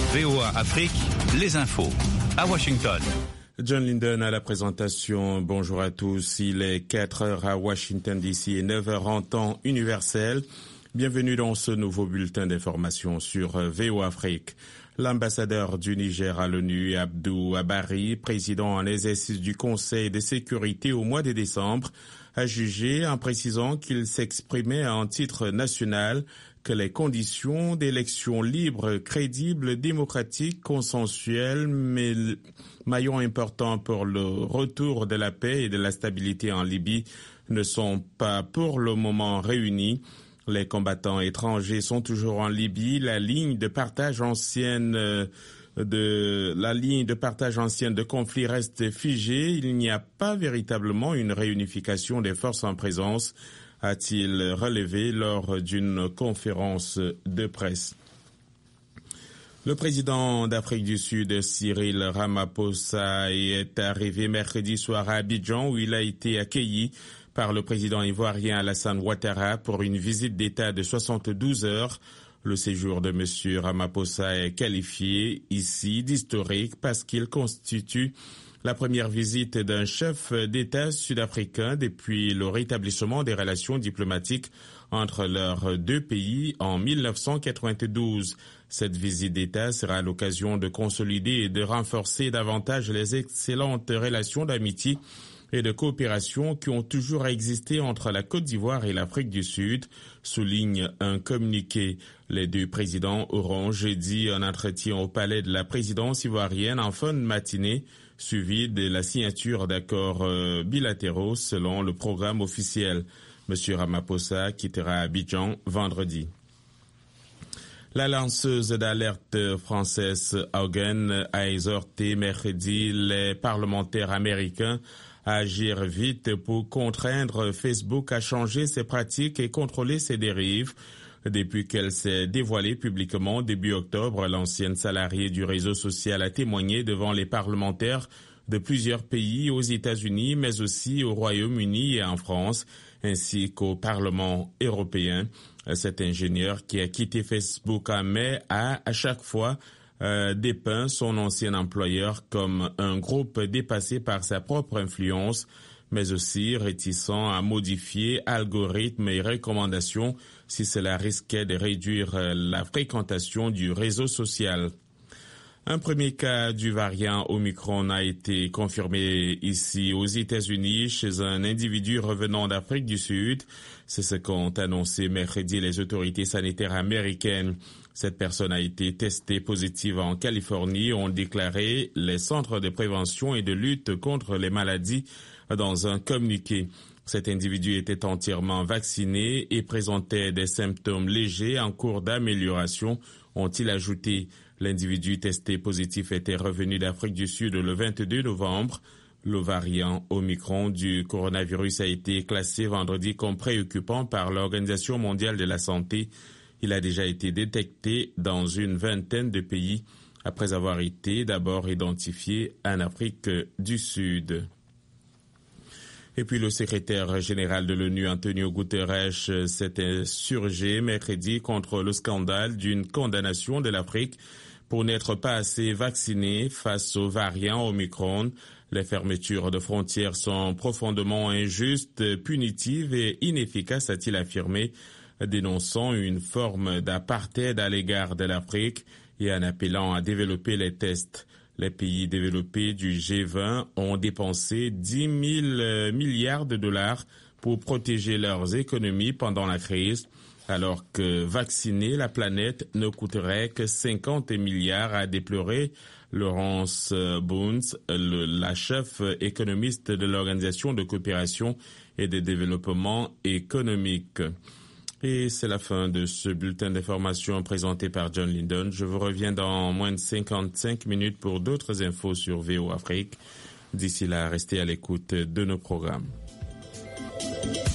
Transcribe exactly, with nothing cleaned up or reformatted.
V O A Afrique, les infos. À Washington. John Linden à la présentation. Bonjour à tous. Il est quatre heures à Washington D C et neuf heures en temps universel. Bienvenue dans ce nouveau bulletin d'information sur V O A Afrique. L'ambassadeur du Niger à l'ONU, Abdou Abari, président en exercice du Conseil de sécurité au mois de décembre, a jugé en précisant qu'il s'exprimait en titre national que les conditions d'élections libres, crédibles, démocratiques, consensuelles, mais maillon important pour le retour de la paix et de la stabilité en Libye, ne sont pas pour le moment réunis. Les combattants étrangers sont toujours en Libye. La ligne de partage ancienne de la ligne de partage ancienne de conflit reste figée. Il n'y a pas véritablement une réunification des forces en présence, a-t-il relevé lors d'une conférence de presse. Le président d'Afrique du Sud, Cyril Ramaphosa, est arrivé mercredi soir à Abidjan où il a été accueilli par le président ivoirien Alassane Ouattara pour une visite d'État de soixante-douze heures. Le séjour de M. Ramaphosa est qualifié ici d'historique parce qu'il constitue la première visite d'un chef d'État sud-africain depuis le rétablissement des relations diplomatiques entre leurs deux pays en mille neuf cent quatre-vingt-douze. Cette visite d'État sera l'occasion de consolider et de renforcer davantage les excellentes relations d'amitié et de coopération qui ont toujours existé entre la Côte d'Ivoire et l'Afrique du Sud, souligne un communiqué. Les deux présidents auront jeudi un entretien au palais de la présidence ivoirienne en fin de matinée, suivi de la signature d'accords euh, bilatéraux selon le programme officiel. M. Ramaphosa quittera Abidjan vendredi. La lanceuse d'alerte française Haugen a exhorté mercredi les parlementaires américains à agir vite pour contraindre Facebook à changer ses pratiques et contrôler ses dérives. Depuis qu'elle s'est dévoilée publiquement début octobre, l'ancienne salariée du réseau social a témoigné devant les parlementaires de plusieurs pays aux États-Unis, mais aussi au Royaume-Uni et en France, ainsi qu'au Parlement européen. Cet ingénieur qui a quitté Facebook en mai a à chaque fois euh, dépeint son ancien employeur comme un groupe dépassé par sa propre influence, mais aussi réticent à modifier algorithmes et recommandations si cela risquait de réduire la fréquentation du réseau social. Un premier cas du variant Omicron a été confirmé ici aux États-Unis chez un individu revenant d'Afrique du Sud. C'est ce qu'ont annoncé mercredi les autorités sanitaires américaines. Cette personne a été testée positive en Californie, ont déclaré les centres de prévention et de lutte contre les maladies dans un communiqué. Cet individu était entièrement vacciné et présentait des symptômes légers en cours d'amélioration, ont-ils ajouté. L'individu testé positif était revenu d'Afrique du Sud le vingt-deux novembre. Le variant Omicron du coronavirus a été classé vendredi comme préoccupant par l'Organisation mondiale de la santé. Il a déjà été détecté dans une vingtaine de pays après avoir été d'abord identifié en Afrique du Sud. Et puis le secrétaire général de l'ONU, Antonio Guterres, s'est insurgé mercredi contre le scandale d'une condamnation de l'Afrique pour n'être pas assez vacciné face au variant Omicron. Les fermetures de frontières sont profondément injustes, punitives et inefficaces, a-t-il affirmé, dénonçant une forme d'apartheid à l'égard de l'Afrique et en appelant à développer les tests. Les pays développés du G vingt ont dépensé dix mille milliards de dollars pour protéger leurs économies pendant la crise, alors que vacciner la planète ne coûterait que cinquante milliards, a déploré Laurence Boons, le, la chef économiste de l'Organisation de coopération et de développement économique. Et c'est la fin de ce bulletin d'information présenté par John Linden. Je vous reviens dans moins de cinquante-cinq minutes pour d'autres infos sur V O Afrique. D'ici là, restez à l'écoute de nos programmes.